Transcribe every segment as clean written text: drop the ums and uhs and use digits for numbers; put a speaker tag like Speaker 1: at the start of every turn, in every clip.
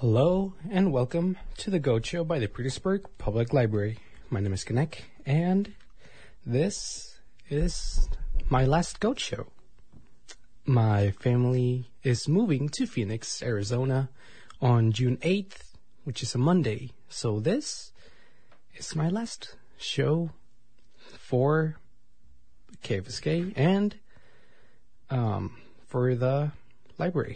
Speaker 1: Hello and welcome to the Goat Show by the Petersburg Public Library. My name is Kanek, and this is my last Goat Show. My family is moving to Phoenix, Arizona on June 8th, which is a Monday. So this is my last show for KFSK and for the library.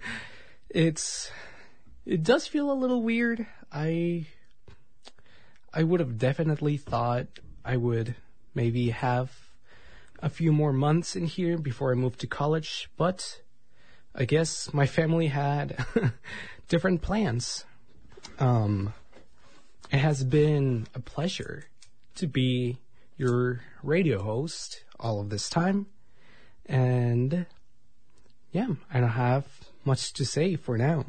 Speaker 1: It does feel a little weird. I would have definitely thought I would maybe have a few more months in here before I moved to college, but I guess my family had different plans. It has been a pleasure to be your radio host all of this time, and yeah, I don't have much to say for now.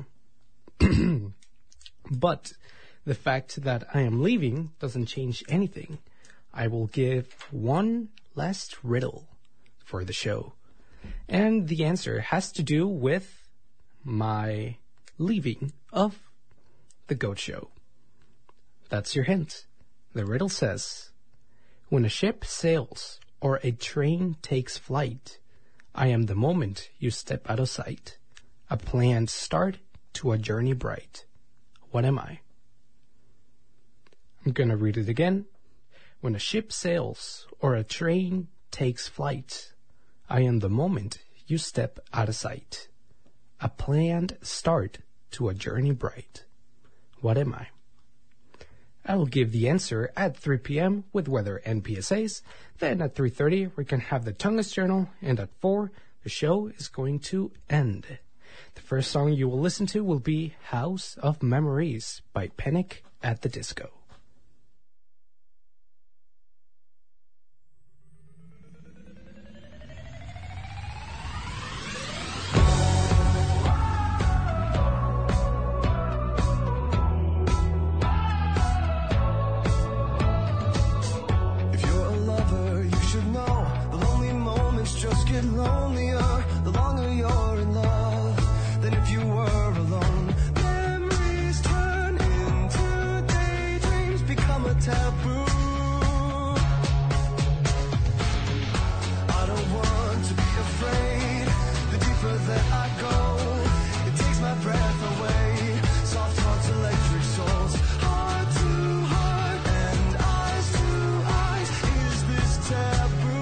Speaker 1: But the fact that I am leaving doesn't change anything. I will give one last riddle for the show. And the answer has to do with my leaving of the Goat Show. That's your hint. The riddle says, when a ship sails or a train takes flight, I am the moment you step out of sight. A planned start to a journey bright. What am I? I'm gonna read it again. When a ship sails or a train takes flight, I am the moment you step out of sight. A planned start to a journey bright. What am I? I will give the answer at 3 p.m. with weather and PSAs. Then at 3:30 we can have the Tungus Journal, and at 4 the show is going to end. The first song you will listen to will be House of Memories by Panic at the Disco.
Speaker 2: If you're a lover, you should know the lonely moments just get lonelier the longer you're in love. If you were alone, memories turn into daydreams, become a taboo. I don't want to be afraid. The deeper that I go, it takes my breath away. Soft hearts, electric souls, heart to heart and eyes to eyes. Is this taboo?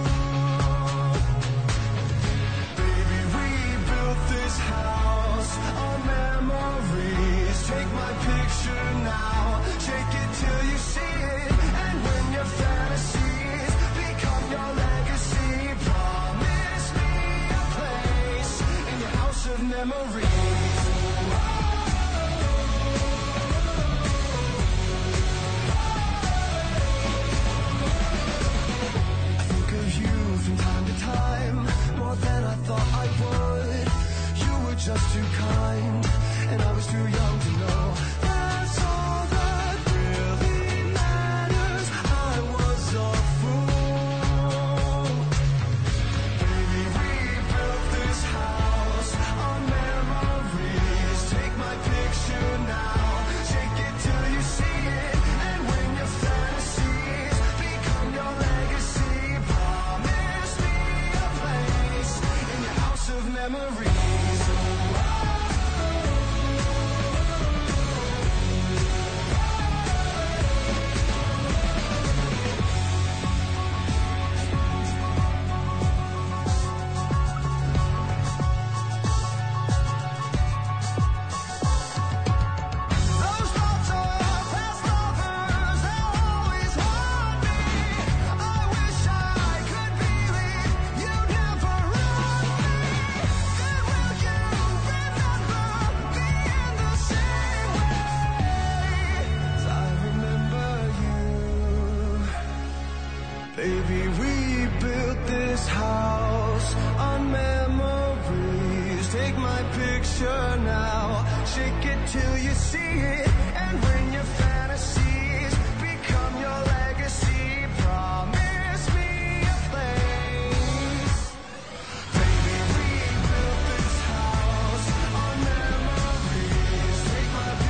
Speaker 2: Baby, we built this house on memories. Take my picture now, shake it till you see it. And when your fantasies become your legacy, promise me a place in your house of memories. I think of you from time to time, more than I thought I would. You were just too kind, and I was too young to know. That's all that really matters. I was a fool. Baby, we built this house on memories. Take my picture now, shake it till you see it. And when your fantasies become your legacy, promise me a place in your house of memories. Those thoughts are past lovers, they'll always haunt me. I wish I could believe you'd never run me. Then will you remember me in the same way as I remember you? Baby, we built this house on memories. Take my picture now, shake it till you see it. And when your fantasies become your legacy, promise me a place. Baby, we built this house on memories. Take my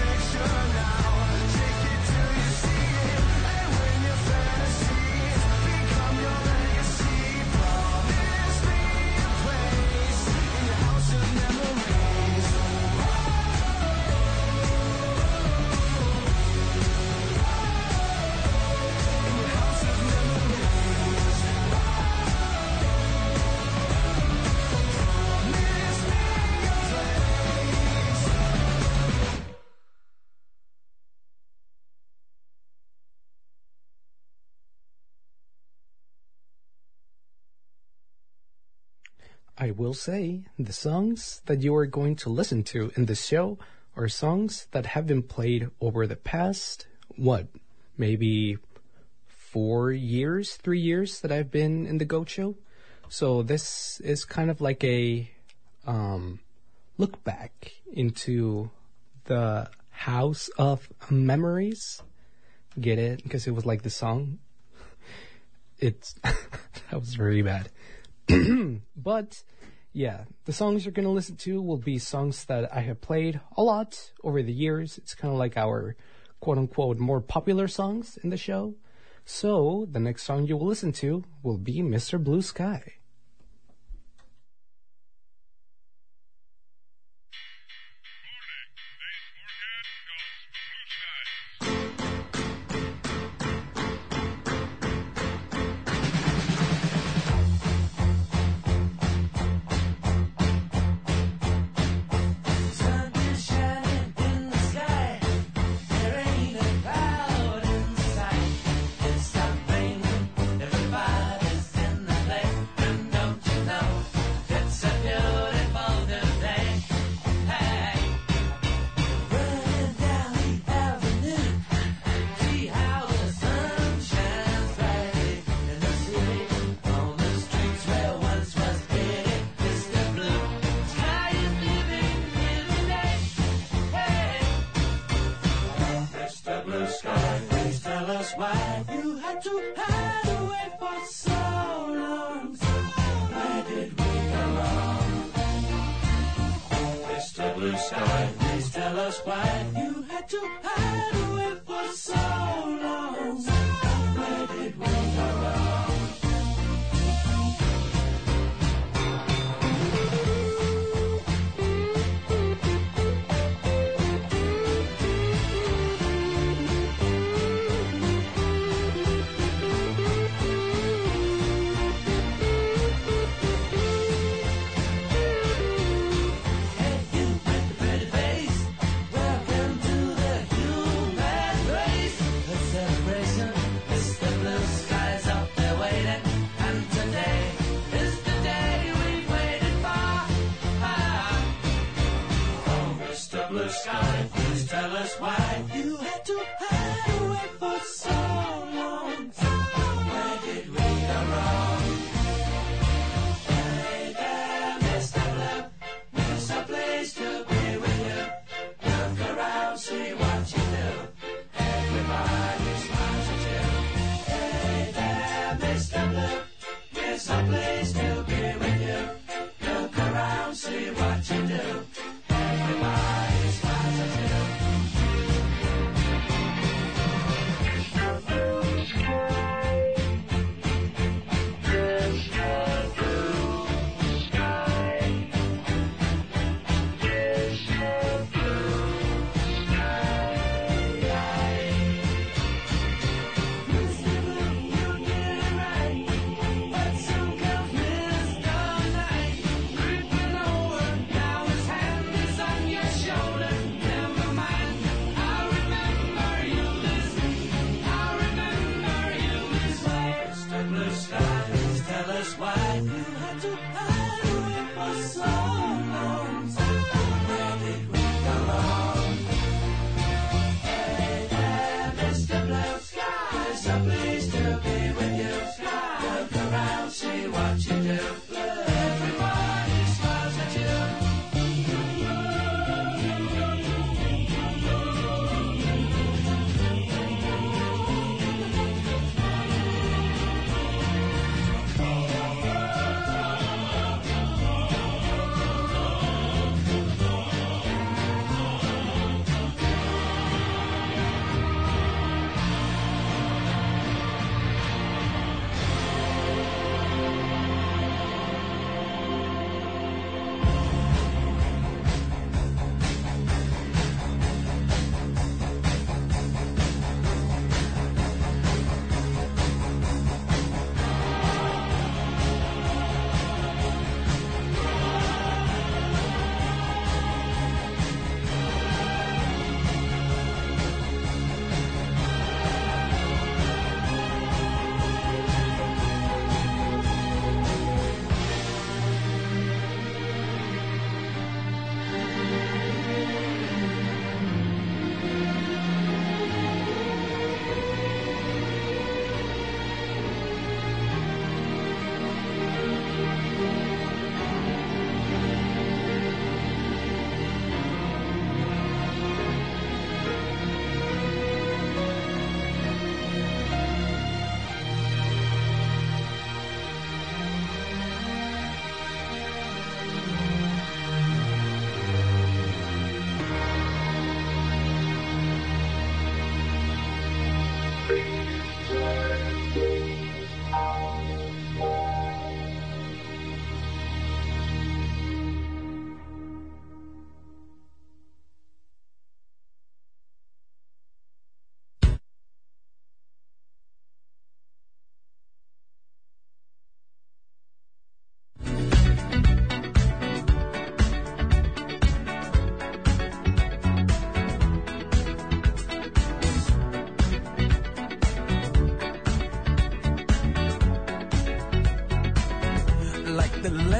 Speaker 1: I will say the songs that you are going to listen to in this show are songs that have been played over the past, maybe 4 years, 3 years that I've been in the Goat Show. So this is kind of like a look back into the House of Memories. Get it? Because it was like the song. That was really bad. But yeah, the songs you're going to listen to will be songs that I have played a lot over the years. It's kind of like our quote unquote more popular songs in the show. So the next song you will listen to will be Mr. Blue Sky.
Speaker 2: Sun is shining in the sky. There ain't a cloud in sight. It's stopped raining. Everybody's in the lake. And don't you know it's a beautiful new day? Hey, running down the avenue. See how the sun shines brightly in the city. On the streets where once was pity. Mr. Blue Sky is living here today. Hey, Mr. Blue Sky, please tell us why you had to hide away for so long. Where did we go wrong? Mr. Blue Sky, please tell us why you had to hide away for so long. Where did we go wrong? Hey, you with the pretty face, welcome to the human race. A celebration, Mr. Blue Sky's up there waiting, and today is the day we've waited for. Oh, Mr. Blue Sky, please tell us why you had to hide away for so long. Where did we go wrong? Hey there, Mr. Blue, it's a place to be with you. Look around, see what you do. Everybody smiles at you. Hey there, Mr. Blue, it's a place to be with you. Look around, see what you do. Everybody smiles at you.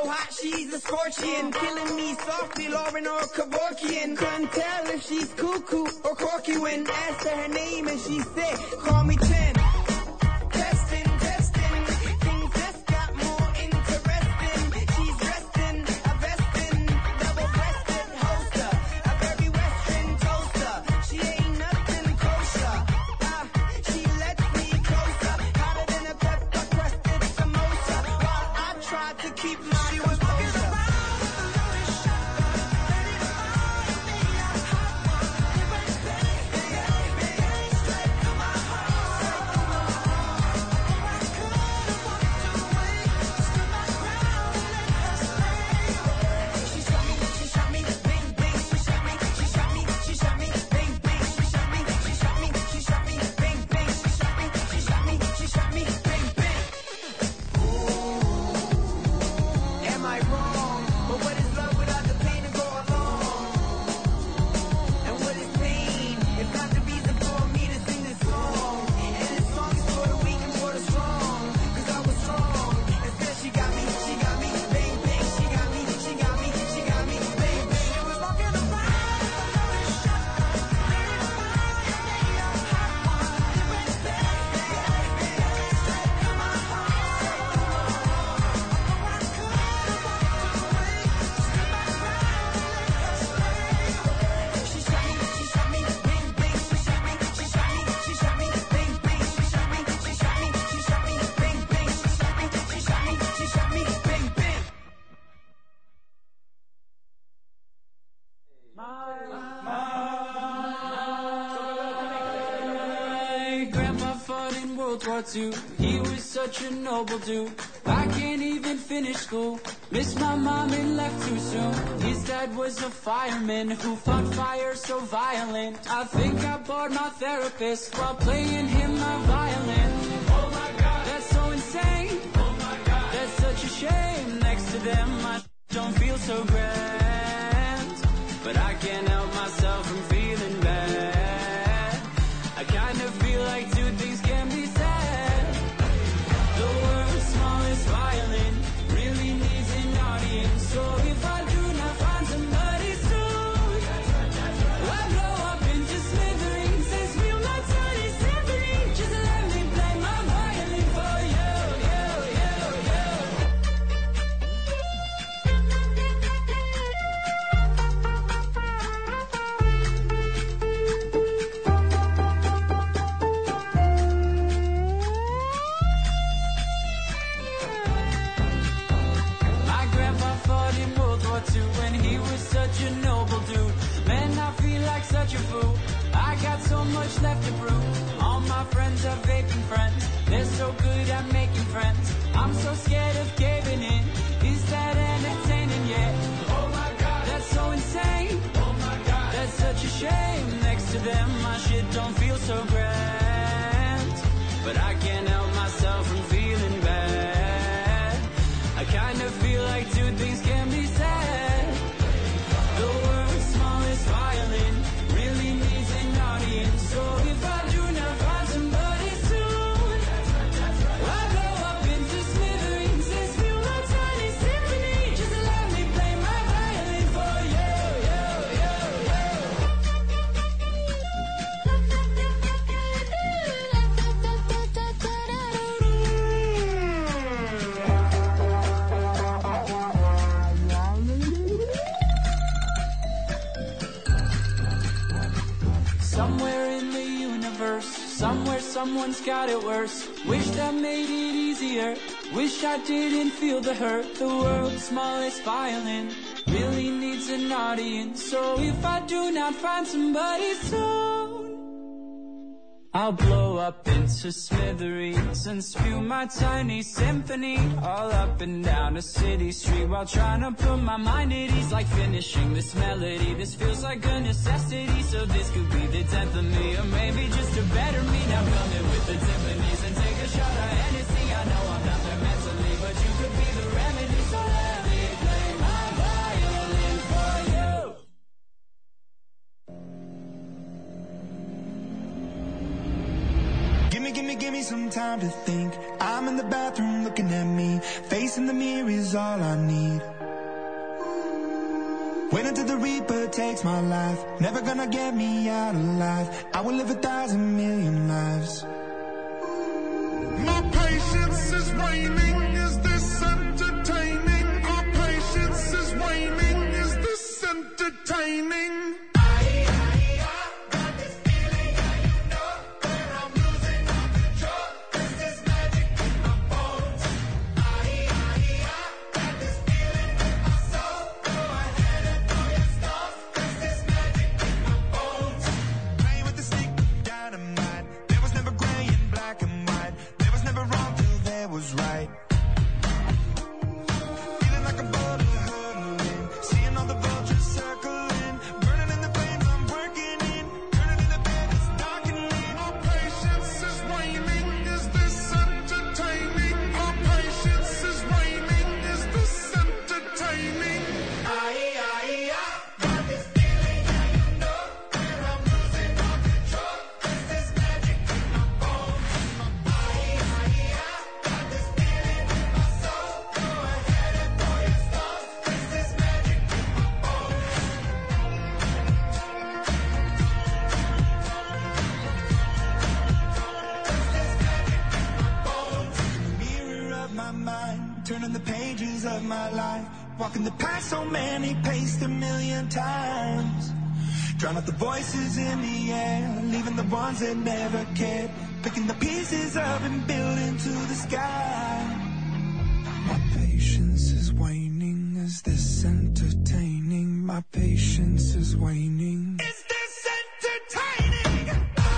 Speaker 3: so hot, she's a scorpion. Killing me softly, Lauren or Kevorkian. Couldn't tell if she's cuckoo or corky when asked her name and she said, call me 10. Testing, testing, things just got more interesting. She's resting, a vesting, double-breasted holster, a very western toaster. She ain't nothing kosher. She lets me closer, hotter than a pepper-crusted samosa. While I tried to keep my composure. She shot me, bang, bang. She shot me, bang, bang. She shot me, bang, bang. She shot me, bang, bang. Am I wrong? But what is love without the pain to go along? And what is pain if not the reason for me to sing this song? And this song is for the weak and for the strong. Cause I was strong. Instead she got me, bang, bang. She got me, bang, bang. It was walking around. She shot me, bang, bang. She shot me, bang, bang. She shot me, bang, bang. She shot me, bang, bang.
Speaker 4: My grandpa fought in World War II. He was such a noble dude. I can't even finish school. Missed my mom and left too soon. His dad was a fireman who fought fire so violent. I think I bored my therapist while playing him my violin. Oh my God, that's so insane. Oh my God, that's such a shame. Next to them, I don't feel so grand. But I can't help myself from feeling bad. I kind of feel like two things can be said. The world's smallest violin really needs an audience. So if I do not find somebody soon, I'll blow up into smithereens and spill my tiny symphony. Just let me play my violin for you, you, you, you. My grandpa fought in World War II when he was such a noble dude. Man, I feel like such a fool. I got so much left to prove. All my friends are vaping friends. They're so good at making friends. I'm so scared of caving in. Is that entertaining yet? Oh my God, that's so insane. Oh my God, that's such a shame. Next to them, my shit don't feel so grand. But I can't help myself from feeling bad. I kind of feel like two things can be said. The world's smallest violin really needs an audience. So if I do not find somebody soon, I'll blow up into smithereens and spill my tiny symphony. Just let me play my violin for you, you, you, you. Somewhere in the universe, somewhere someone's got it worse. Wish that made it easier. Wish I didn't feel the hurt. The world's smallest violin really needs an audience. So if I do not find somebody soon, I'll blow up into smithereens and spew my tiny symphony all up and down a city street while trying to put my mind at ease. Like finishing this melody, this feels like a necessity. So this could be the 10th of me, or maybe just a better me. Now come in with the Tiffany's and take a shot of Hennessy. I know I'm not there mentally, but you could be the remedy. So let me play my violin for you.
Speaker 2: Give me some time to think.
Speaker 3: I'm in the bathroom looking at me. Facing the mirror is all I need. Wait until the Reaper takes my life. Never gonna get me out alive. I will live 1,000 million lives.
Speaker 2: My patience is waning. Is this entertaining? Our patience is waning. Is this entertaining?
Speaker 3: Playing with the stick of dynamite. There was never gray and black and white. There was never wrong till there was right. Feeling like a bubble hurtling. Seeing all the vultures circling. Burning in the flames I'm working in. Turning in the bed it's dark and late.
Speaker 2: Our patience is waning. Is this entertaining? Our patience is waning. Is this entertaining?
Speaker 4: Got this feeling, yeah, you know that I'm losing all control. There's this magic in my bones. Got this feeling in my soul. Go ahead and throw your stones. There's this magic in my bones.
Speaker 3: In the mirror of my mind, turning the pages of my life, walking the path so many paced 1,000,000 times. Drown out the voices in the air, leaving the ones that never cared. Picking the pieces up and building to the sky. My patience is waning. Is this entertaining? My patience is waning. Is this entertaining?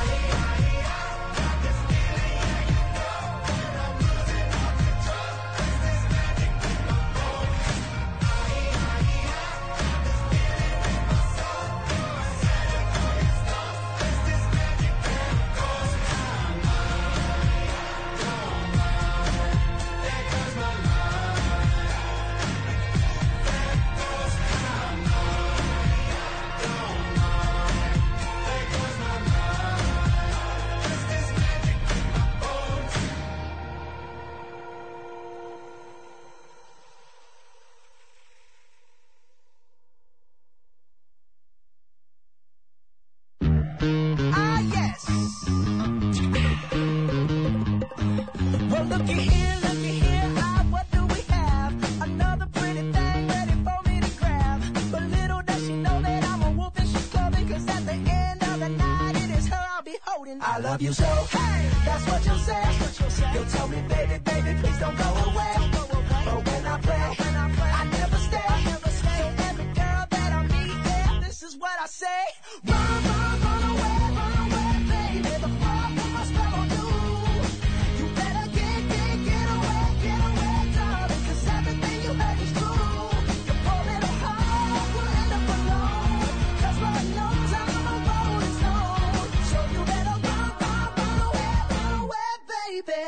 Speaker 3: Ah, yes. Well, looky here, ah, what do we have? Another pretty thing ready for me to grab. But little does she know that I'm a wolf in sheep's clothing. 'Cause at the end of the night, it is her I'll be holding. I love you so. Hey, that's what you'll say. You'll tell me, baby, please don't go away. But when I play, I never stay. So every girl that I meet, yeah, this is what I say. Run away, baby. Before I put my spell on you. You better get away, darling. 'Cause everything you heard is true. Your poor little heart will end up alone. 'Cause Lord knows I'm a rolling stone. So you better run away, baby.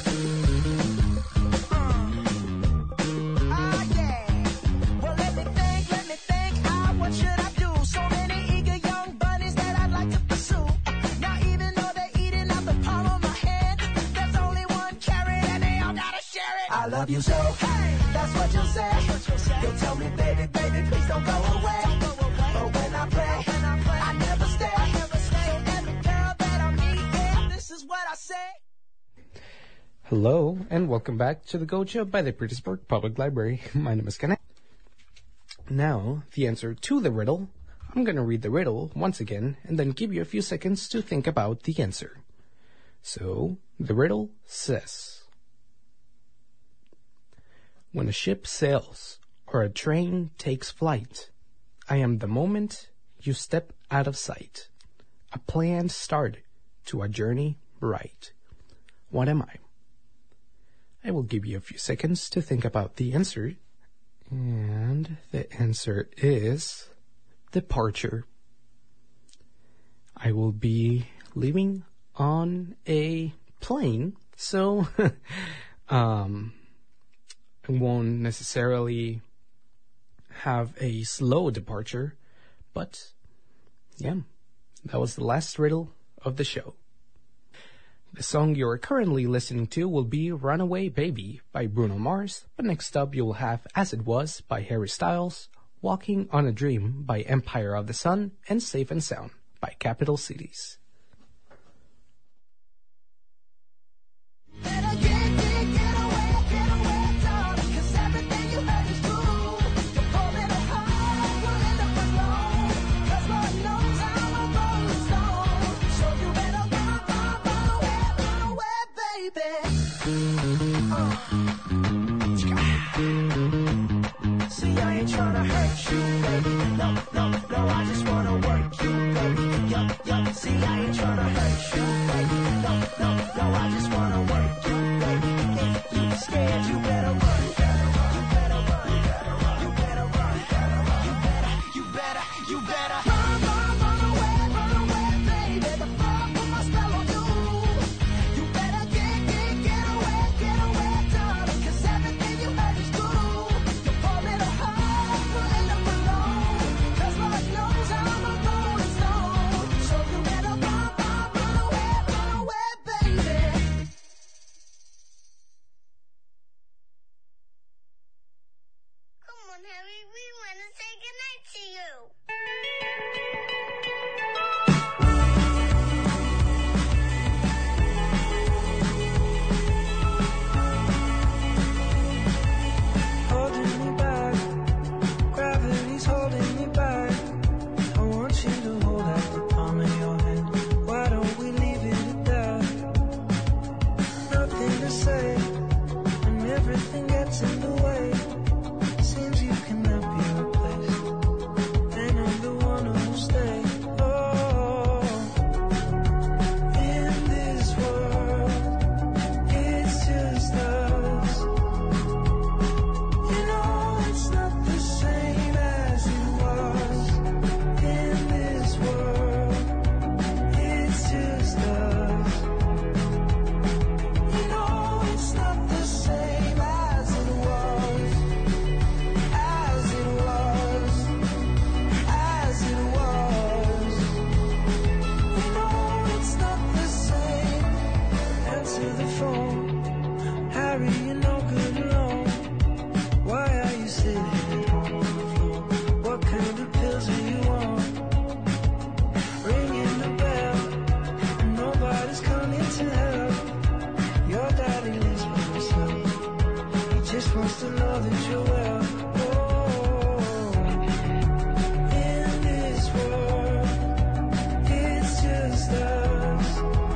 Speaker 3: Ah, yeah. Well, let me think. Ah, what should I do? So many eager young bunnies that I'd like to pursue. Now, even though they're eating out the palm of my hand, there's only one carrot and they all gotta share it. I love you so. Hey, that's what you'll say. You'll tell me, baby, please don't go away. But when I play, I never stay. So every girl that I meet, yeah, this is what I say.
Speaker 1: Hello, and welcome back to the Gocha by the Petersburg Public Library. My name is Kenneth. Now, the answer to the riddle. I'm going to read the riddle once again, and then give you a few seconds to think about the answer. So, the riddle says, when a ship sails or a train takes flight, I am the moment you step out of sight. A planned start to a journey bright. What am I? I will give you a few seconds to think about the answer. And the answer is departure. I will be leaving on a plane, so I won't necessarily have a slow departure, but yeah, that was the last riddle of the show. The song you are currently listening to will be Runaway Baby by Bruno Mars, but next up you will have As It Was by Harry Styles, Walking on a Dream by Empire of the Sun, and Safe and Sound by Capital Cities.
Speaker 2: Better get away, darling, 'cause everything you heard is true. You're falling apart, you'll end up alone, 'cause Lord knows I'm a rolling stone. So you better run away, baby.
Speaker 3: See, I ain't tryna hurt you, baby. No, I just wanna work you, baby. Yup, see, I ain't tryna hurt you, baby. No, I just wanna work you, baby. If you scared, you better run. You better run. You better run. You better.
Speaker 2: Run away, baby. The fog put my spell on you. You better get away, darling, 'cause everything you heard is true. You're falling apart, you'll end up alone, 'cause Lord knows I'm a rolling stone. So you better run away, baby.
Speaker 5: Come on, Harry, we want to say goodnight to you.
Speaker 4: Holding me back, gravity's holding me back. I want you to hold out the palm of your hand. Why don't we leave it at that? Nothing to say, and everything gets in the way. Seems you cannot be replaced, and I'm the one who'll stay. Oh, in this world, it's just us. You know it's not the same as it was. In this world, it's just us. You know it's not the same as it was. As it was. As it was. You know it's not the same. Answer the phone. Harry, you're no good alone. Why are you sitting on the floor? What kind of pills are you on? Ringing the bell, and nobody's coming to help. Your daddy lives by himself. He just wants to know that you're well. Oh, in this world, it's just us.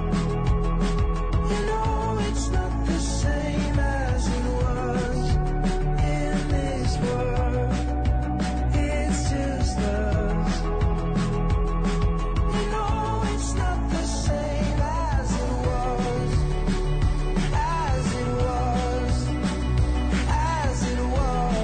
Speaker 4: You know it's not the same as it was. In this world, it's just us. You know it's not the same as it was. As it was. As it was.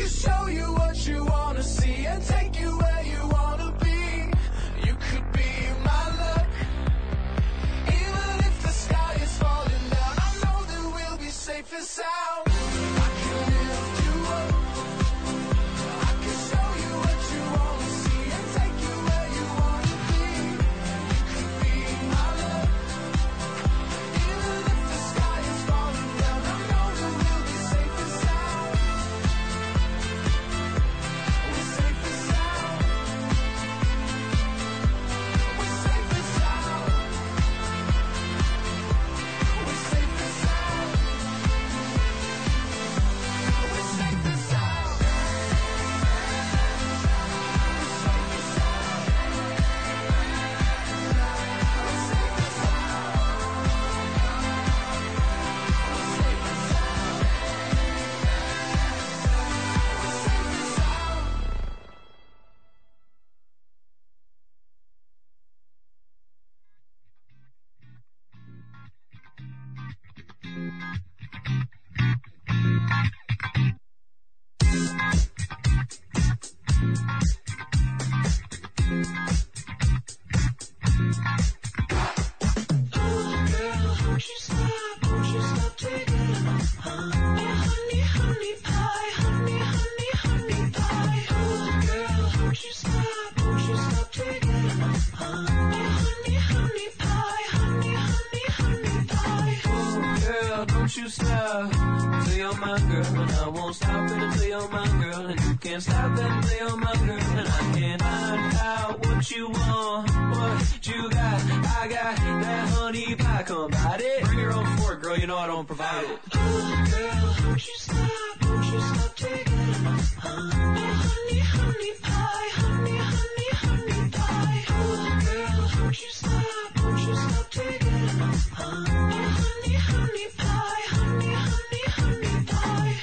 Speaker 4: can show you what you wanna see and take you where you wanna be. You could be my luck. Even if the sky is falling down, I know that we'll be safe and sound. I can lift you up. I can show you what you wanna see and take you where you wanna be. You could be my luck. Even if the sky is falling down, I know that we'll be safe and sound. We're safe and sound. We're safe and sound. We're safe and sound. We're safe and sound. Girl, don't you stop till you're my girl, and I won't stop it until you're my girl, and you can't stop that until you're my girl, and I can't find out what you want, what you got. I got that honey pie, come bite it. Bring your own fork, girl, you know I don't provide it. Oh, girl, don't you stop taking honey, honey pie, honey, honey, honey pie. Oh, girl, don't you stop taking honey, honey pie, honey, honey, honey pie.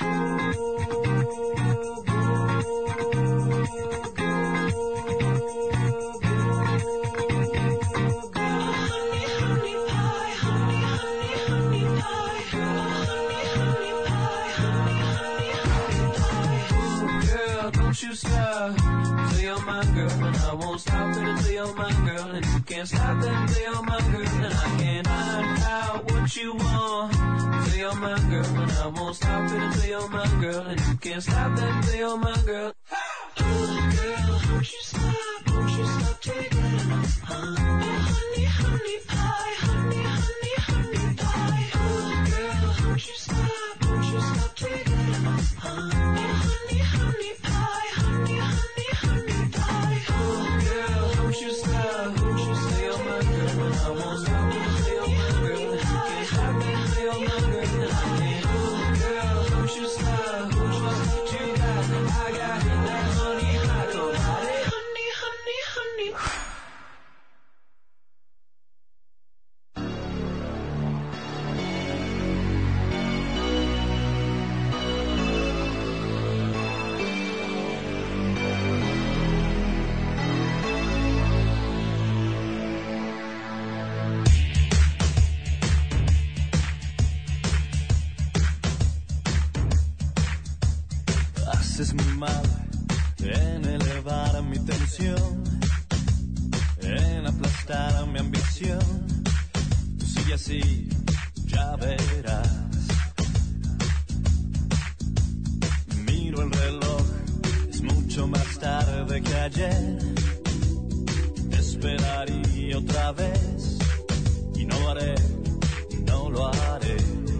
Speaker 4: Girl, don't you stop till you're my girl, and I won't stop it until you're my girl, and you can't stop that until you're my girl, and I can't find out what you want till you're my girl, and I won't stop it until you're my girl, and you can't stop that until you're my girl. Oh, girl, don't you stop taking honey, honey pie, honey, honey, honey pie. Oh, girl, don't you stop taking honey, honey pie, honey, honey, honey pie. Oh, girl, don't you stop till you're my girl, and I won't stop it until you're my girl, and you can't stop it until you're my girl, and I can't. Oh, girl, don't you stop what you got. I got that honey pie, come bite it. Honey, honey, honey.
Speaker 6: Haces muy mal en elevar mi tensión, en aplastar mi ambición. Tú sigue así, ya verás. Miro el reloj, es mucho más tarde que ayer. Te esperaría otra vez y no lo haré, no lo haré.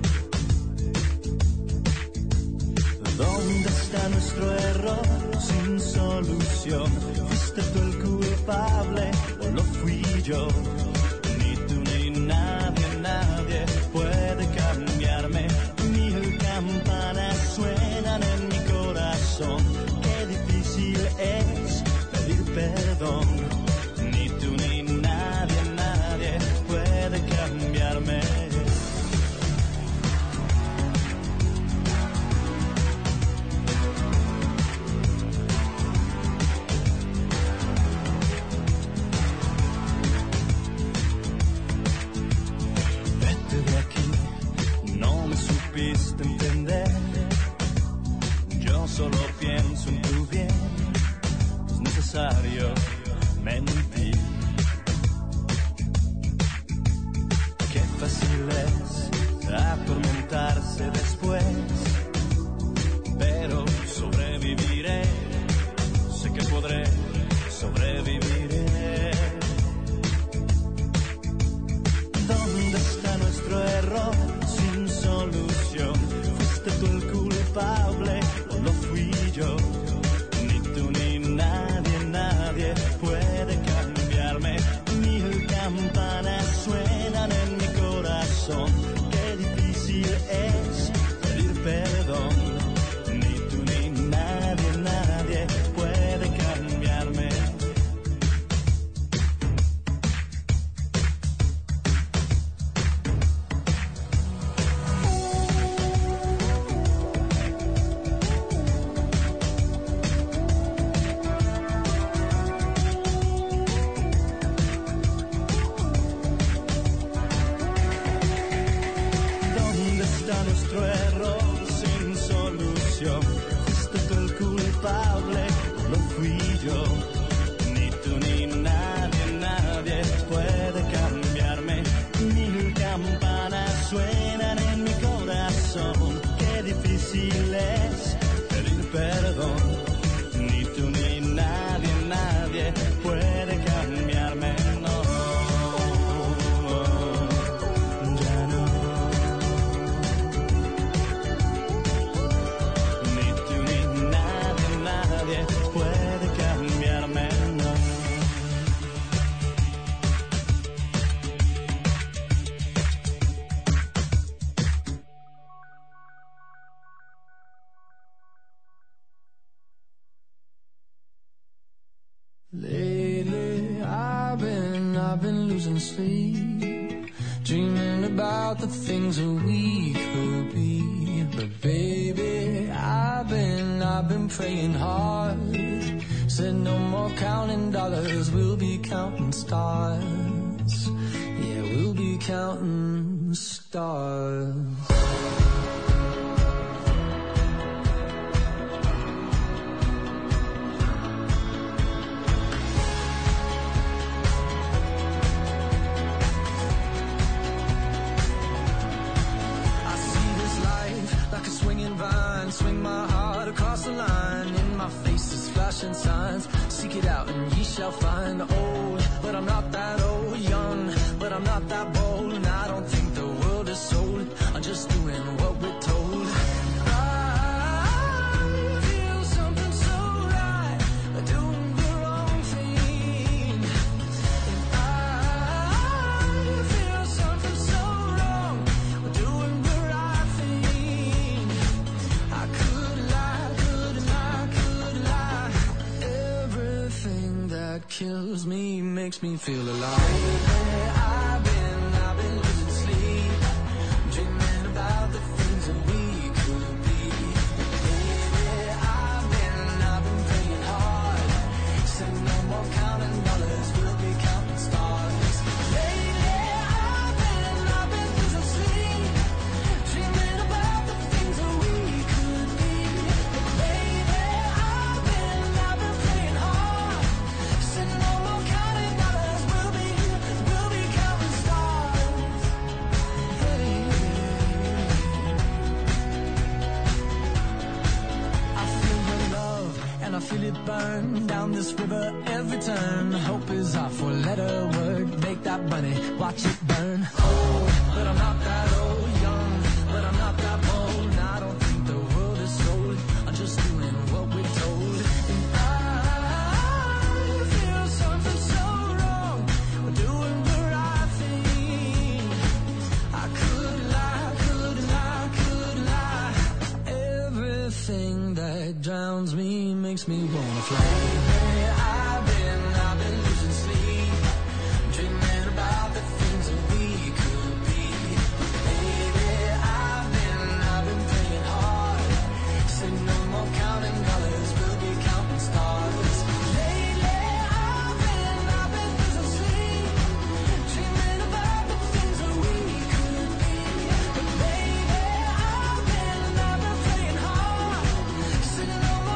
Speaker 6: ¿Dónde está nuestro error sin solución? ¿Fuiste tú el culpable o lo fui yo? Ni tú ni nadie, nadie puede cambiarme. Mil campanas suenan en mi corazón. Qué difícil es pedir perdón. Ni tú ni nadie, nadie puede cambiarme. solo pienso en tu bien, es necesario mentir. Qué fácil es atormentarse después, pero sobreviviré, sé que podré, sobreviviré. ¿Dónde está nuestro error sin solución? ¿Fuiste tú el culpable o lo fui yo? Ni tú ni nadie, nadie puede cambiarme. Mil campanas suenan en mi corazón. Qué difícil es pedir perdón. Ni tú ni nadie, nadie puede cambiarme. ¿Dónde está nuestro error sin solución? ¿Fuiste tú el culpable o lo fui yo? Ni tú ni nadie, nadie puede cambiarme. Mil campanas suenan en mi corazón. Qué difícil es pedir perdón. Ni tú ni nadie, nadie puede cambiarme. No, ya no. Ni tú ni nadie, nadie puede cambiarme, no.
Speaker 4: Lately, I've been losing sleep, dreaming about the things that we could be. But baby, I've been praying hard. Said no more counting dollars, we'll be counting stars. Yeah, we'll be counting stars. I see this life like a swinging vine, swing my heart across the line. In my face is flashing signs, seek it out and ye shall find. Old, but I'm not that old. Young, but I'm not that bold. And I don't think the world is sold, I'm just doing what we're told. I feel something so right, doing the wrong thing. And I feel something so wrong, doing the right thing. I could lie, could lie. Everything that kills me makes me feel alive. I've been losing sleep, dreaming about the things that we could be. Baby, I've been praying hard. Said no more counting dollars, we'll be counting stars. Lately, I've been losing sleep, dreaming about the things that we could be. Baby, I've been praying hard. Said no more counting dollars, we'll be counting stars. Hey. I feel your love and I feel it burn down this river every turn. Hope is our four-letter word. Make that money, watch it burn. Old, but I'm not that old. Young, but I'm not that bold. And I don't think the world is sold, I'm just doing what we're told. And I feel something so wrong, we're doing the right thing. I could lie, could lie. Everything that drowns me makes me wanna fly. I've been losing sleep, dreaming about the things that we could be. Baby, I've been praying hard. Said no more counting dollars, we'll be counting stars. Lately, I've been losing sleep, dreaming about the things that we could be. But baby, I've been praying hard. Said no more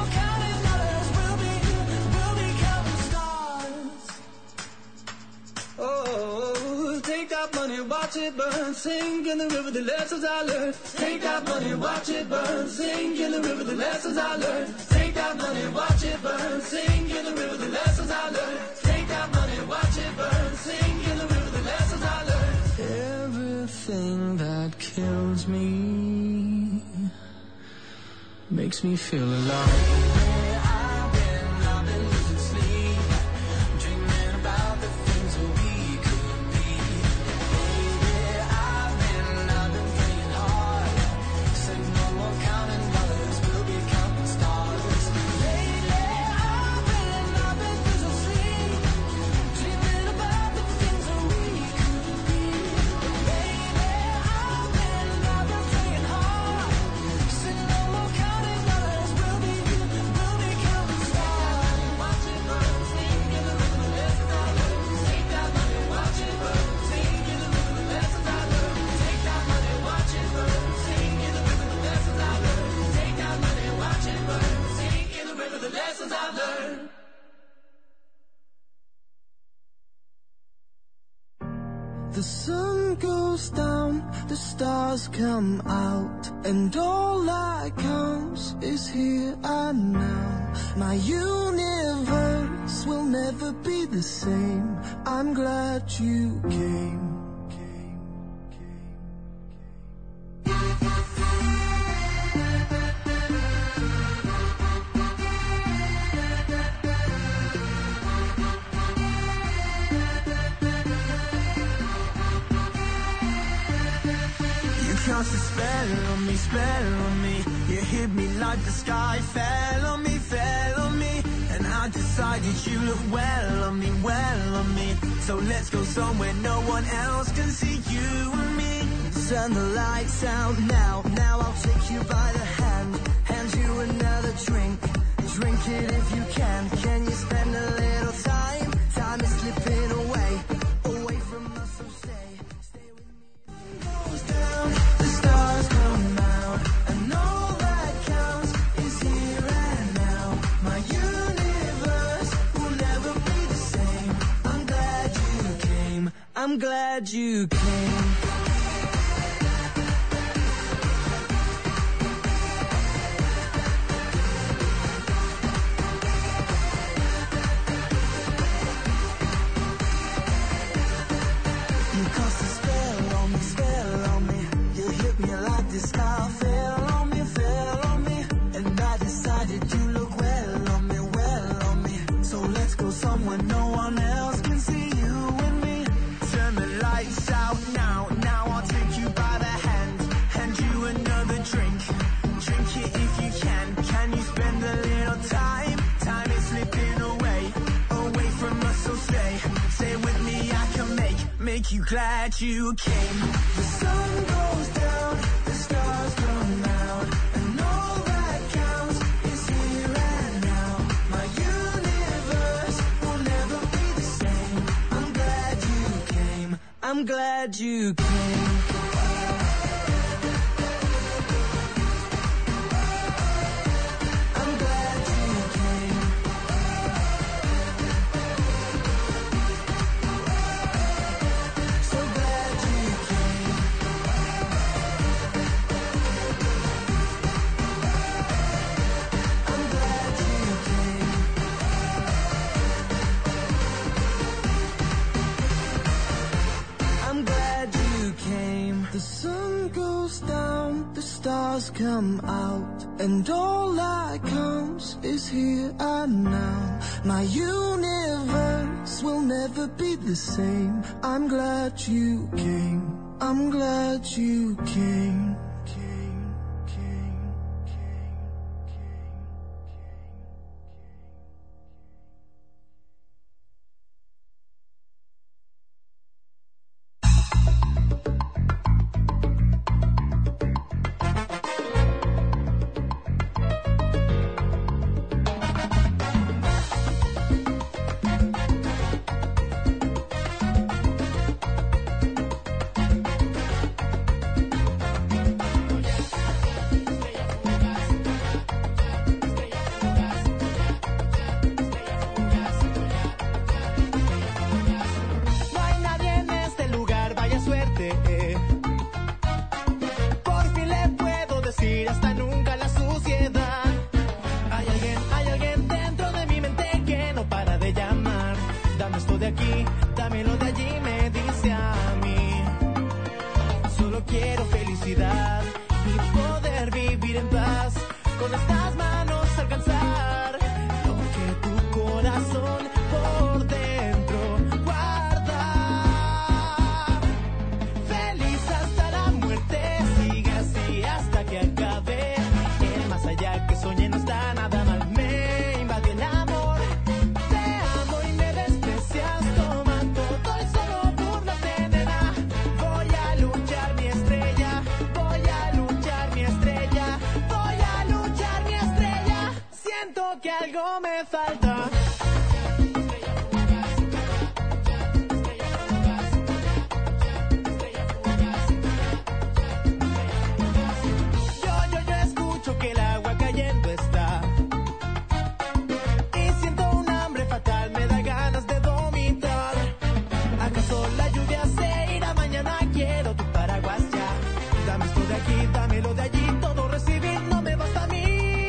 Speaker 3: money, watch it burn. Sing in the river the lessons I learned. Take that money, watch it burn. Sing in the river the lessons I learned. Take that money, watch it burn. Sing in the river the lessons I learned. Take that money, watch it burn. Sing in the river the lessons I learned. Everything that kills me makes me feel alive. I've been losing sleep, dreaming about the things that we could be. Baby, I've been praying hard. Said no more counting dollars, we'll be counting stars. Lately, I've been losing sleep, dreaming about the things that we could be. Baby, I've been praying hard. Said no more counting dollars, we'll be counting stars. Watch it burn, sing in the river the lessons I learned. Take that money, watch it burn, sing in the river the lessons I learned. Take that money, watch it burn, sing in the river the lessons I learned. Take that money, watch it burn, sing in the river the lessons I learned. The sun goes down, the stars come out, and all that counts is here and now. My universe will never be the same. I'm glad you came. You cast a spell on me. You hit me like the sky fell on me, and I decided you look well on me. So let's go somewhere no one else can see you and me. Turn the lights out now. Now I'll take you by the hand you another drink. Drink it if you can. Can you spend a little time? Time is slipping away from us. So stay with me. Goes down, the stars come out, and all that counts is here and now. My universe will never be the same. I'm glad you came. I'm glad you came. You cast a spell on me. You hit me like the sky fell on me, and I decided you look well on me. So let's go somewhere no one else can see you and me. Turn the lights out now. Now I'll take you by the hand you another drink. Drink it if you can. Can you spend a little time? Time is slipping away from us. So stay with me. I can make you glad you came. The sun goes down, the stars come out, and all that counts is here and now. My universe will never be the same. I'm glad you came. I'm glad you came. I'm glad you came. So glad you came. I'm glad you came. I'm glad you came. The sun goes down, the stars come out, and all that counts is here and now. My universe will never be the same. I'm glad you came. I'm glad you came.
Speaker 6: de aquí, dámelo de allí, me dice a mí. Solo quiero felicidad y poder vivir en paz, con estas manos alcanzar lo que tu corazón por dentro guarda. Feliz hasta la muerte, sigue así hasta que acabe. El más allá que soñé no está nada mal, me invadió el amor. Te amo y me desprecias, toma todo y solo búrlate, nena. Voy a luchar mi estrella, voy a luchar mi estrella, voy a luchar mi estrella. Siento que algo me falta. Yo escucho que el agua cayendo está. Y siento un hambre fatal, me da ganas de vomitar. ¿Acaso la lluvia se irá mañana? Quiero tu paraguas ya. Dame esto de aquí, dámelo de allí, todo recibir no me basta a mí.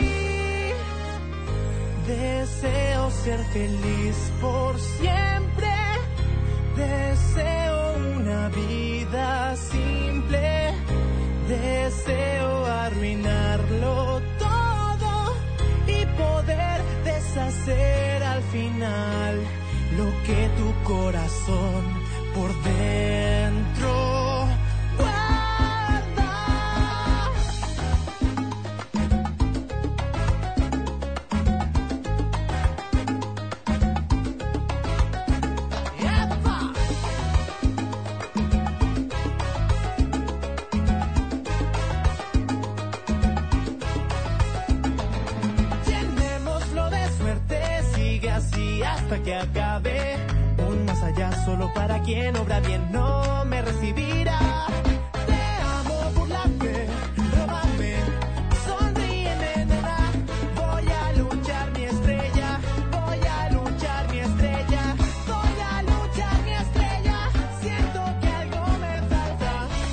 Speaker 6: Deseo ser feliz por siempre. Deseo una vida simple. Deseo arruinarlo todo y poder deshacer al final lo que tu corazón por dentro guarda. ¡Epa! Llenémoslo de suerte, sigue así hasta que acabe. Un más allá solo para quien obra bien no me recibirá. Te amo, búrlate, róbame, sonríeme, nena. Voy a luchar mi estrella, voy a luchar mi estrella, voy a luchar mi estrella. Siento que algo me falta.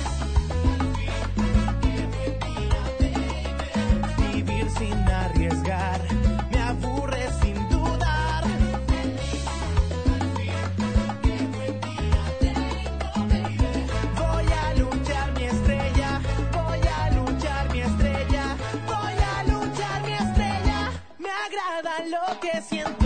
Speaker 6: Vivir sin arriesgar me aburre sin dudar. Voy a luchar mi estrella, voy a luchar mi estrella, voy a luchar mi estrella. Me agrada lo que siento.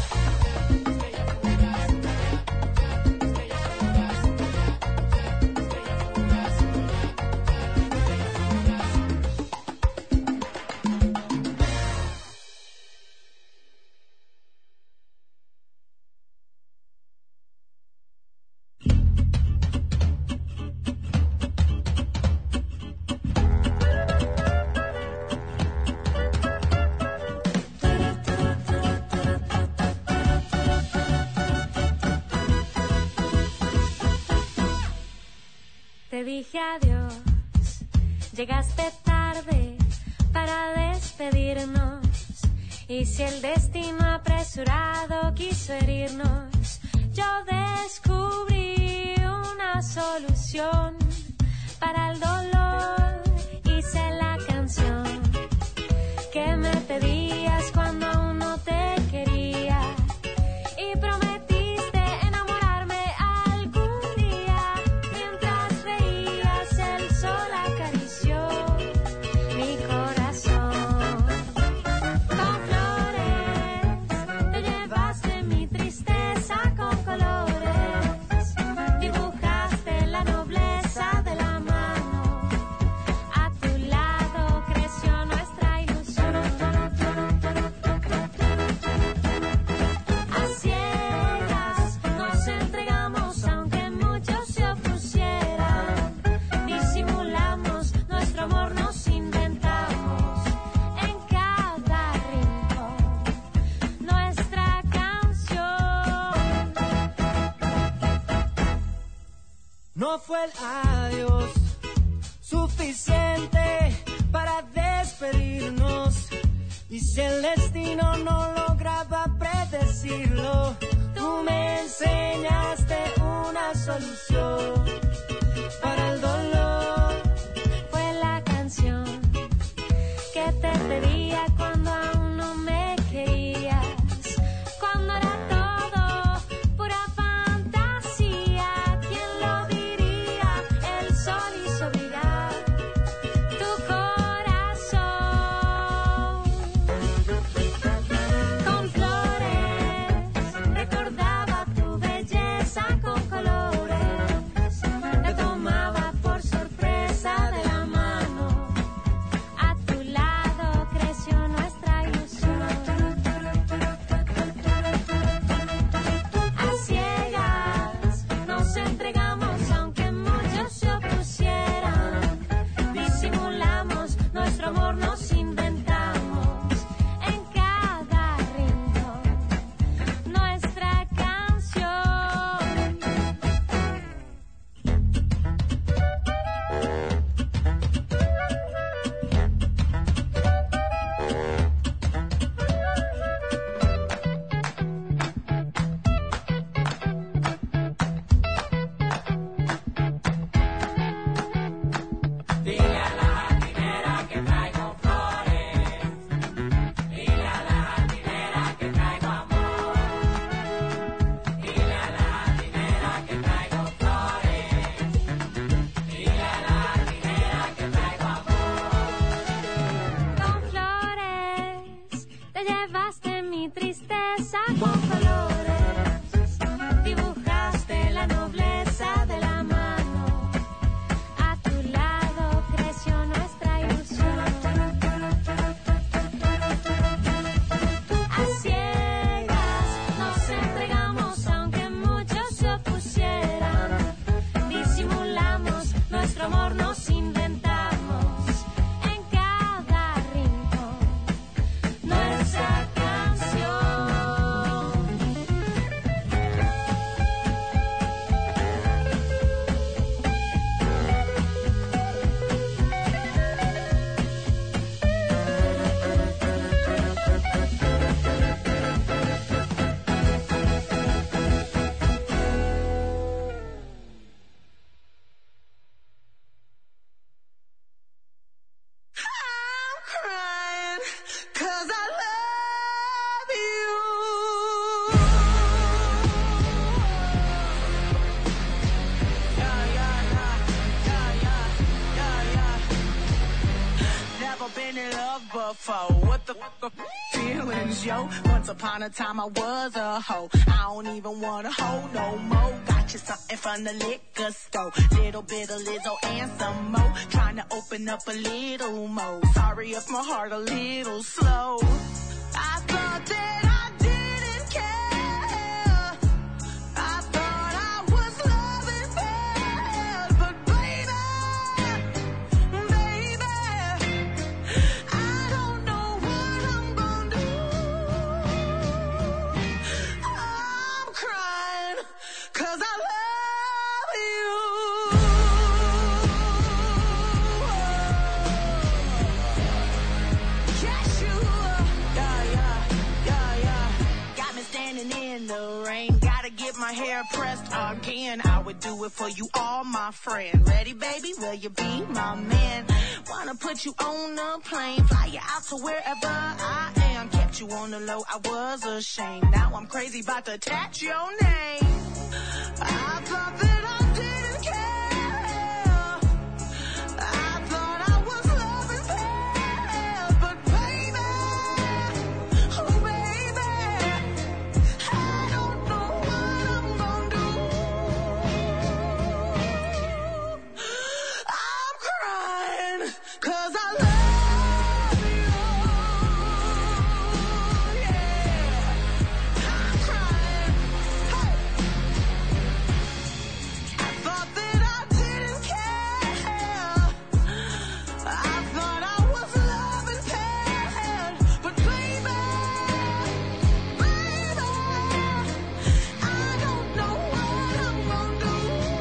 Speaker 7: Te dije adiós, llegaste tarde para despedirnos. Y si el destino apresurado quiso herirnos, yo descubrí una solución para el dolor. Hice la canción que me pedías cuando aún no te quería. Y prometiste enamorarme algún día. Mientras reías, el sol acarició mi corazón. Con flores te llevaste mi tristeza con colores. Dibujaste la nobleza de la mano. A tu lado creció nuestra ilusión. A ciegas nos entregamos aunque muchos se opusieran. Disimulamos nuestro amor, nos inventamos en cada rincón nuestra canción.
Speaker 6: No fue el adiós suficiente para despedirnos. Y si el destino no lograba predecirlo, tú me enseñaste una solución para el dolor.
Speaker 7: Fue la canción que te pedía cuando aún no me querías. Cuando era todo pura Llevaste mi tristeza con colores, dibujaste la nobleza de la mano. A tu lado creció nuestra ilusión. A ciegas nos entregamos aunque muchos se opusieran. Disimulamos nuestro amor, nos inventamos en cada rincón nuestra canción.
Speaker 3: I'm crying 'cause I love you. Never been in love before. What the fuck are feelings, yo? Once upon a time I was a hoe. I don't even wanna hoe no more. Got you something from the liquor store. Little bit of Lizzo and some more. Trying to open up a little more. Sorry if my heart a little slow. I thought that I didn't care. I thought I was loving bad. But baby, I don't know what I'm gonna do. I'm crying 'cause I love you. Yes, you. Yeah. Got me standing in the rain. Gotta get my hair pressed again. I would do it for you, all my friend. Ready, baby? Will you be my man? Wanna put you on a plane, fly you out to wherever I am. Kept you on the low, I was ashamed. Now I'm crazy about to attach your name. I thought that I didn't care. I thought I was loving bad. But baby, oh baby, I don't know what I'm gonna do. I'm crying 'cause I love you. Yeah, I'm crying. Hey. I thought that I didn't care. I thought I was loving bad. But baby, I don't know what I'm gonna do.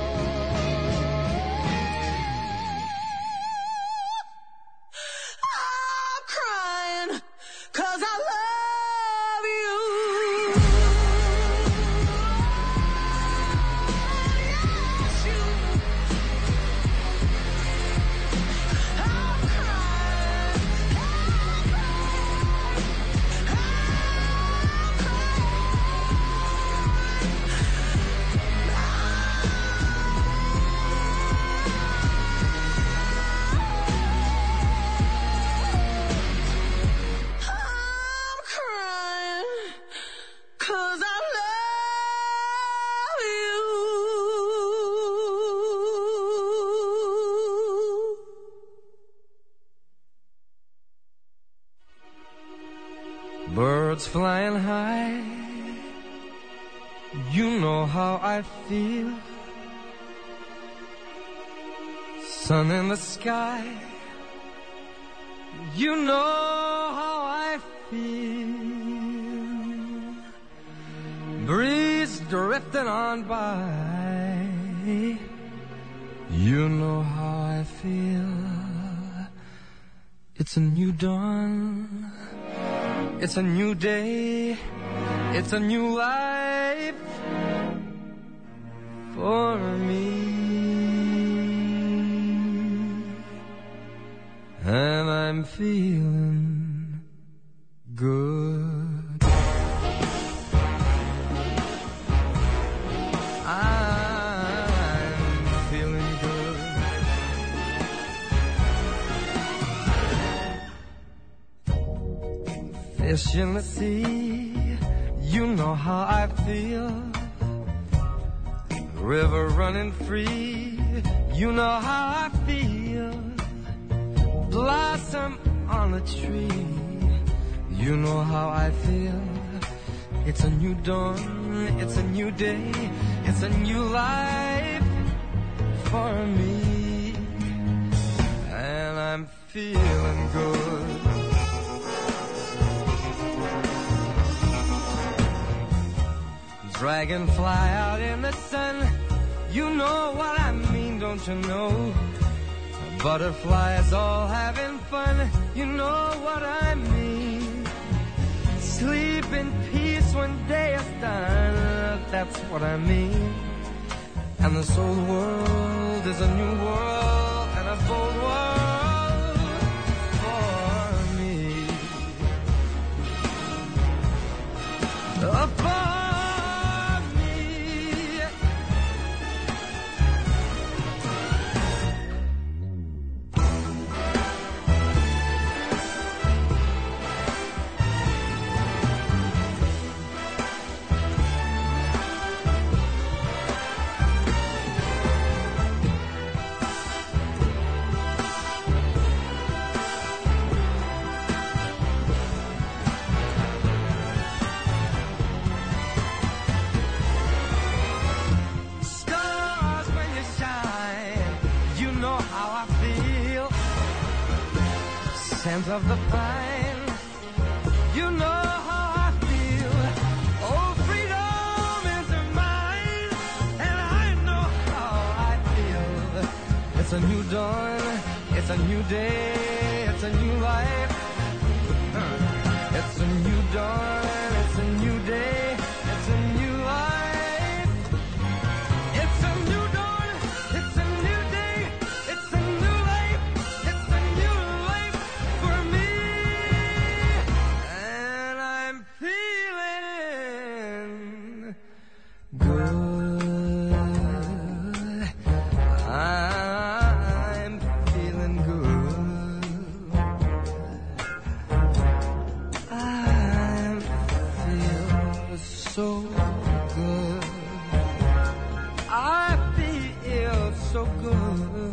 Speaker 3: I'm crying 'cause I love you. Yes, you. I'm crying. I'm crying 'cause I love you.
Speaker 8: Birds flying high, you know how I feel. Sun in the sky, you know how I feel. Breeze drifting on by, you know how I feel. It's a new dawn, it's a new day, it's a new life for me. And I'm feeling good. I'm feeling good. Fish in the sea, you know how I feel. River running free, you know how I feel. Blossom on a tree, you know how I feel. It's a new dawn, it's a new day, it's a new life for me. And I'm feeling good. Dragonfly out in the sun, you know what I mean, don't you know? Butterflies all having fun, you know what I mean. Sleep in peace when day is done, that's what I mean. And this old world is a new world and a bold world for me. For scent of the pine, you know how I feel. Oh, freedom is mine, and I know how I feel. It's a new dawn, it's a new day, it's a new life. It's a new dawn, it's a new day, it's a new life. It's a new dawn, it's a new day, it's a new life. It's a new life for me, and I'm feeling good. I'm feeling good. I feel so good. I feel so good.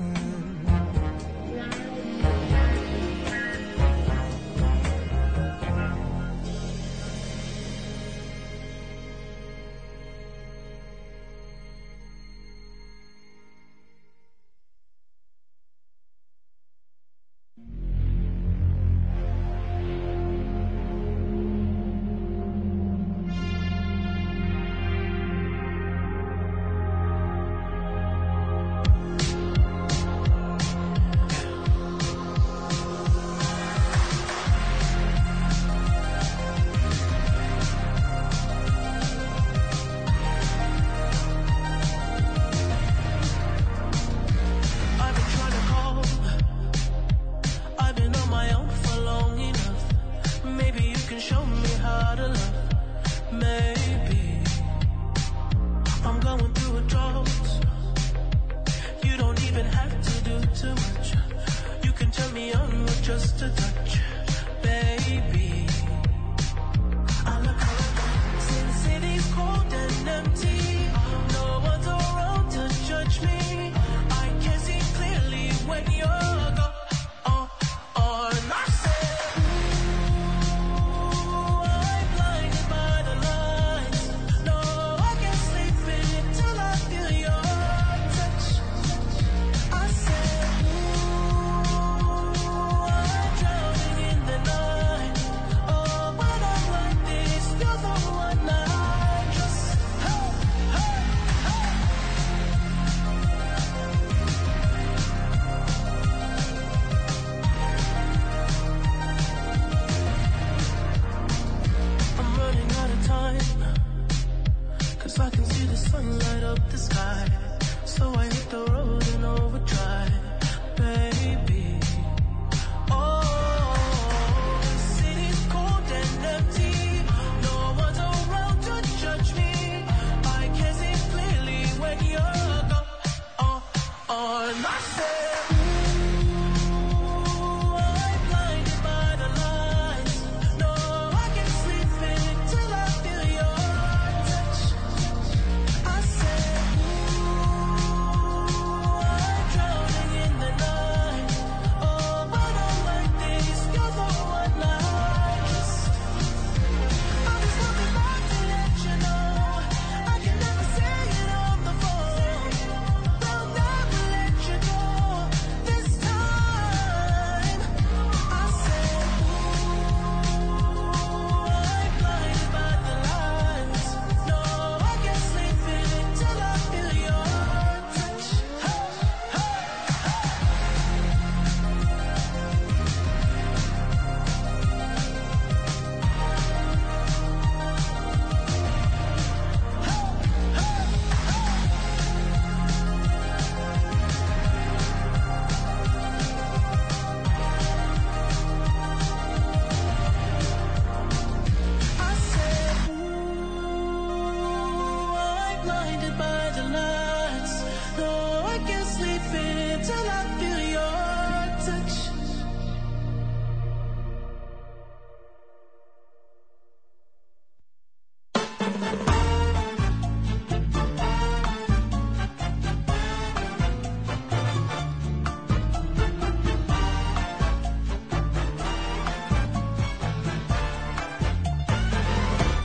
Speaker 9: I've been trying to call. I've been on my own for long enough. Maybe you can show me how to love. Maybe I'm going through a drought. You don't even have to do too much. You can turn me on with just a touch, baby. I look around, see the city's cold and empty. No one's around to judge me. I can see clearly when you're gone. And I said, ooh, I'm blinded by the lights. No, I can't sleep until I feel your touch. I said, ooh, I'm drowning in the night. Oh, when I'm like this, you're the one I trust. Hey, hey, hey. I'm running out of time, 'cause I can see the sun light up the sky. So I hit the road in overdrive, baby. Oh, the city's cold and empty. No one's around to judge me. I can see clearly when you're gone. And I said, ooh, I'm blinded by the lights. No, I can't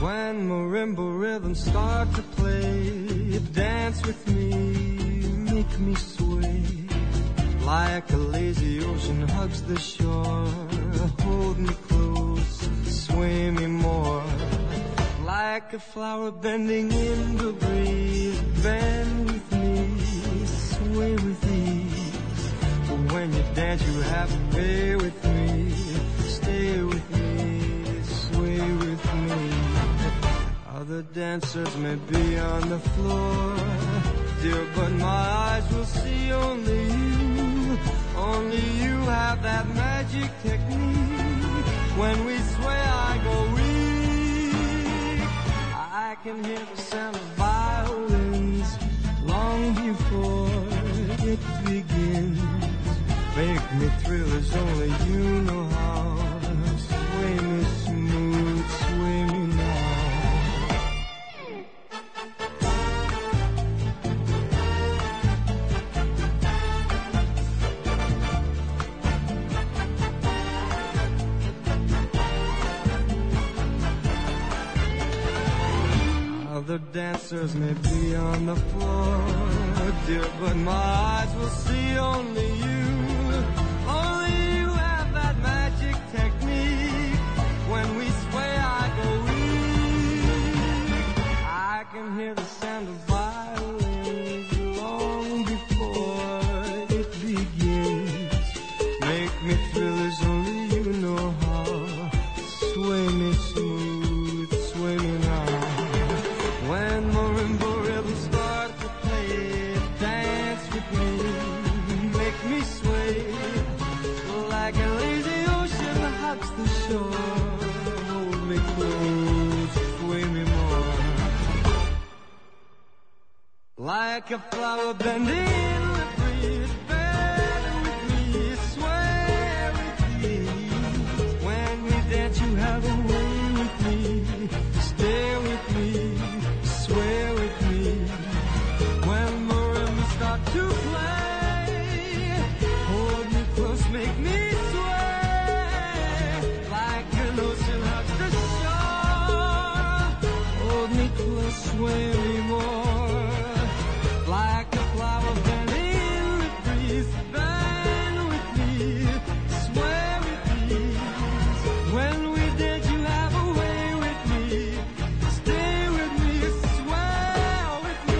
Speaker 8: When marimba rhythms start to play, dance with me, make me sway. Like a lazy ocean hugs the shore, hold me close, sway me more. Like a flower bending in the breeze, bend with me, sway with ease. When you dance you have to pay with me, stay with me, sway with me. Other dancers may be on the floor, dear, but my eyes will see only you. Only you have that magic technique. When we sway I go weak. I can hear the sound of violins long before it begins. Make me thrill as only you know how. Sway me smooth, sway me now. Other dancers may be on the floor, dear, but my eyes will see only you. Only you have that magic technique. When we sway I go weak. I can hear the sound of violins long before it begins. Make me thrill as only you know how. Sway me smooth, sway me now. When marimba rhythms start to play, dance with me, make me sway. Like a lazy ocean hugs the shore, hold me close, sway me more. Like a flower bending in the breeze, bend with me, sway with me. When we dance you have a way with me, stay with me, sway with me. When marimbas start to play, hold me close, make me sway. Like an ocean hugs the shore, hold me close, sway me more. Like a flower bending in the breeze, bend with me, sway with me. When we dance you have a way with me, stay with me, sway with me.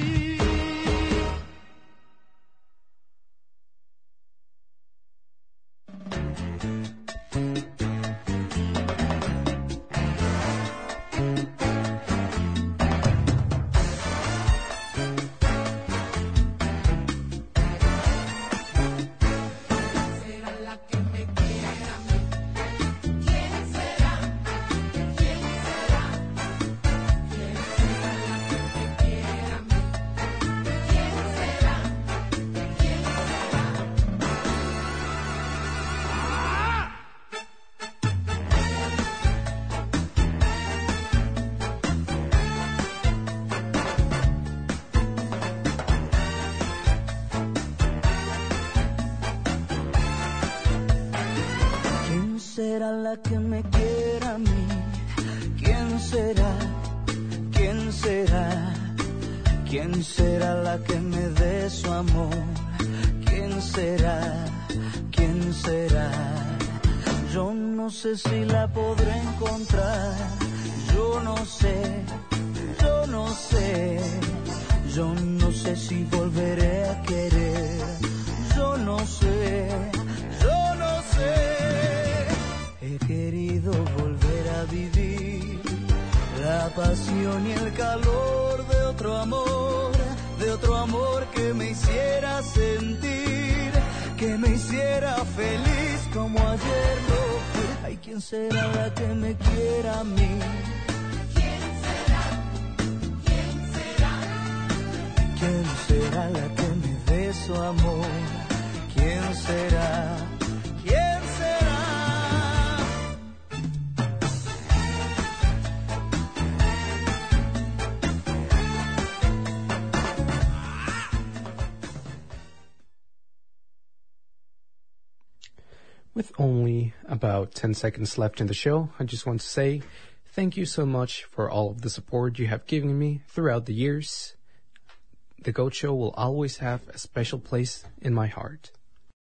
Speaker 6: ¿Quién será la que me quiera a mí? ¿Quién será? ¿Quién será? ¿Quién será la que me dé su amor? ¿Quién será? ¿Quién será? Yo no sé si la podré encontrar. Yo no sé, yo no sé. Yo no sé si volveré a querer. Yo no sé, yo no sé. He querido volver a vivir la pasión y el calor de otro amor que me hiciera sentir, que me hiciera feliz como ayer lo fui. Ay, ¿quién será la que me quiera a mí?
Speaker 7: ¿Quién será? ¿Quién será?
Speaker 6: ¿Quién será la que me dé su amor? ¿Quién será? ¿Quién será?
Speaker 1: With only about 10 seconds left in the show, I just want to say thank you so much for all of the support you have given me throughout the years. The Goat Show will always have a special place in my heart.